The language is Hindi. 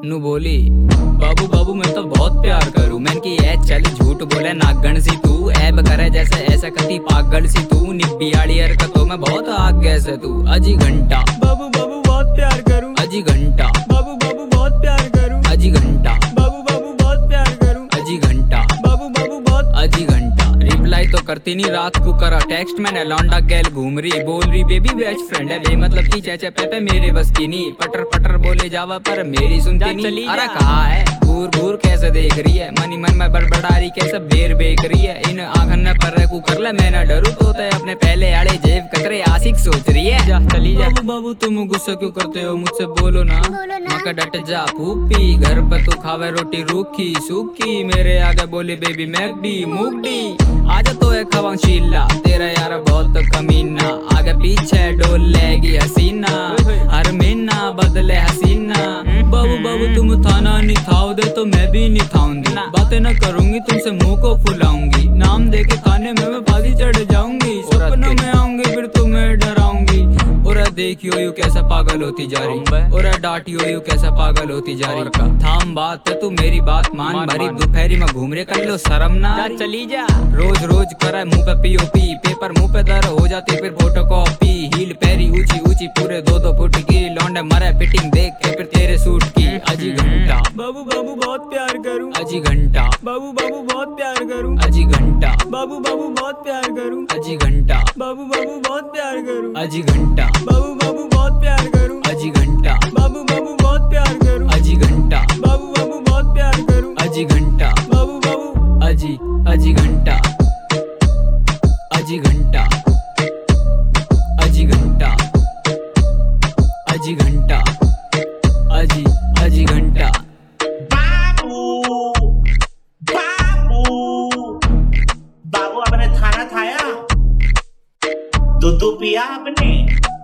नु बोली बाबू बाबू मैं तो बहुत प्यार करूं। मैंने की ऐ चल झूठ बोले नागण सी तू, ऐब करे जैसे ऐसा कती पागल सी तू, निबियाड़ी हरकतों में बहुत आगे से तू। अजी घंटा बाबू बाबू बहुत प्यार करूं। अजी घंटा बाबू बाबू बहुत प्यार करूं। अजी घंटा बाबू बाबू बहुत प्यार करूं। अजी घंटा बाबू बाबू बहुत अजी घंटा। रिप्लाई तो करती नहीं, रात को करा टेक्स्ट मैंने, लौंडा गैल घूम रही, बोल रही बेबी बेस्ट फ्रेंड है, बेमतलब की चेचे पे मेरे बस की नहीं, पटर पटर बोले जावा पर मेरी सुनती नहीं। अरे कहा है घूर घूर कैसे देख रही है, मनी मन में बड़बड़ा रही कैसे बेर बेक रही है, इन आंखन न पर कू कर ले मैं न डरू तो अपने पहले आड़े जेब कतरे आशिक सोच रही है। जा चली जा। बाबू बाबू तुम गुस्सा क्यों करते हो मुझसे, बोलो ना मका डट जा फूफी, घर पर तू खावे रोटी रूखी सूखी, मेरे आगे बोली बेबी मैकडी मुगडी, आजा तो एक खवा शीला, तेरा यार बहुत कमीना, आगे पीछे डोल लेगी हसीना, हर महीना बदले हसीना। बाबू बाबू तुम थाना नहीं थाओ दे तो मैं भी नहीं थाऊंगी, बातें न करूंगी तुमसे मुंह को फुलाऊंगी, नाम दे के खाने में मैं बाजी चढ़ जाऊंगी, सपनों में आऊंगी फिर तुम्हें डराऊंगी। और देखियो यू कैसा पागल होती जा रही, और डांटियो यू कैसा पागल होती जा रही, थाम बात पे तू मेरी बात मान, भरी दोपहरी में घूम रहे कर लो शर्म ना, चली जा। रोज रोज करे मुंह पे पीओपी, पेपर मुंह पे दर हो जाती फिर फोटो कॉपी, हील पैरी ऊंची ऊंची पूरे 2-2 फुट की, लौंडे मरे फिटिंग देख के फिर तेरे सूट की। अजी घंटा बाबू बाबू बहुत प्यार करूं। अजी घंटा बाबू बाबू बहुत प्यार करूं। अजी घंटा बाबू बाबू बहुत प्यार करूं। अजी घंटा बाबू बाबू बहुत प्यार करूं। अजी घंटा बाबू बाबू बहुत प्यार करूं। अजी घंटा बाबू बाबू बहुत प्यार करूं। अजी घंटा बाबू बाबू बहुत प्यार करूं। अजी घंटा बाबू बाबू अजी अजी घंटा अजी घंटा अजी घंटा अजी घंटा अजी अजी घंटा। बाबू बाबू बाबू आपने खाना खाया, दूध पिया आपने?